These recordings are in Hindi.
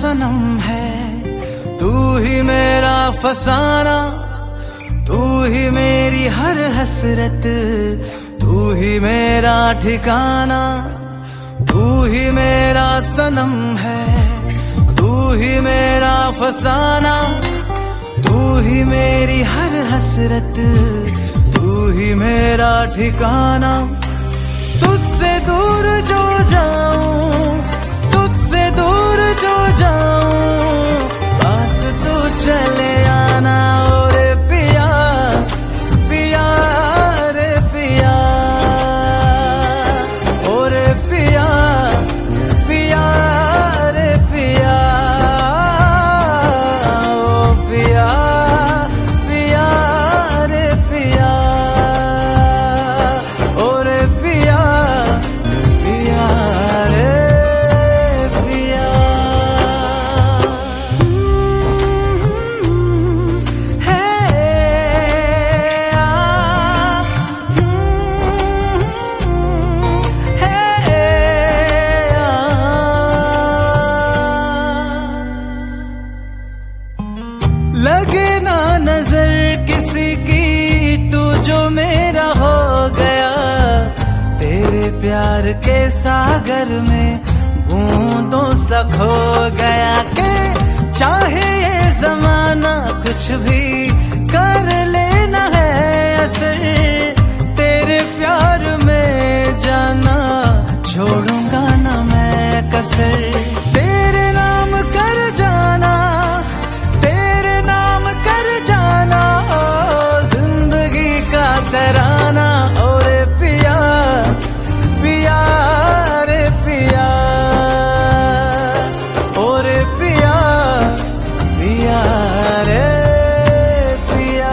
सनम है, तू ही मेरा फसाना, तू ही मेरी हर हसरत, तू ही मेरा ठिकाना, तू ही मेरा सनम है, तू ही मेरा फसाना, तू ही मेरी हर हसरत, तू ही मेरा ठिकाना। तुझसे दूर जो जाऊं, तुझसे दूर जो जाऊं, पास तू चले आना। ओरे पिया पिया रे पिया, ओरे पिया पिया रे पिया, ओ पिया पिया रे पिया, ओरे पिया पिया रे पिया। लगे ना नजर किसी की, तू जो मेरा हो गया, तेरे प्यार के सागर में बूंदों सा खो गया। के चाहे ये जमाना कुछ भी कर लेना है असर, तेरे प्यार में जाना छोड़ूंगा ना मैं कसर। तेरे नाम कर जाना, तेरे नाम कर जाना, जिंदगी का तराना। ओरे पिया पिया रे पिया, ओरे पिया पिया रे पिया।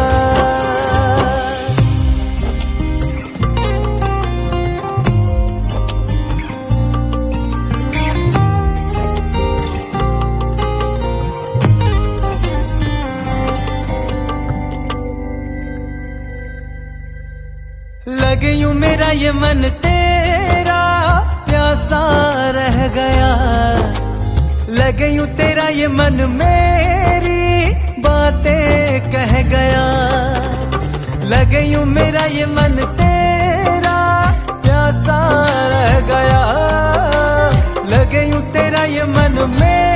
लगे यूं मेरा ये मन तेरा प्यासा रह गया, लगे यूं तेरा ये मन मेरी बातें कह गया, लगे यूं मेरा ये मन तेरा प्यासा रह गया, लगे यूं तेरा ये मन मेरा